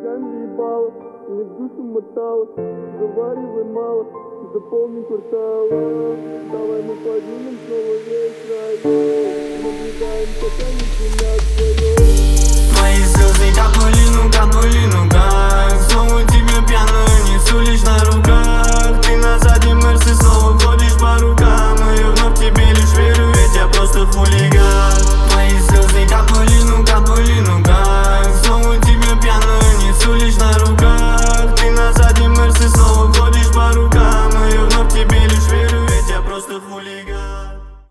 Пьян ебало, мне душу мотало, заваривай мало, заполни квартал. Давай мы поднимем снова весь район, наблюдаем, как они шумят.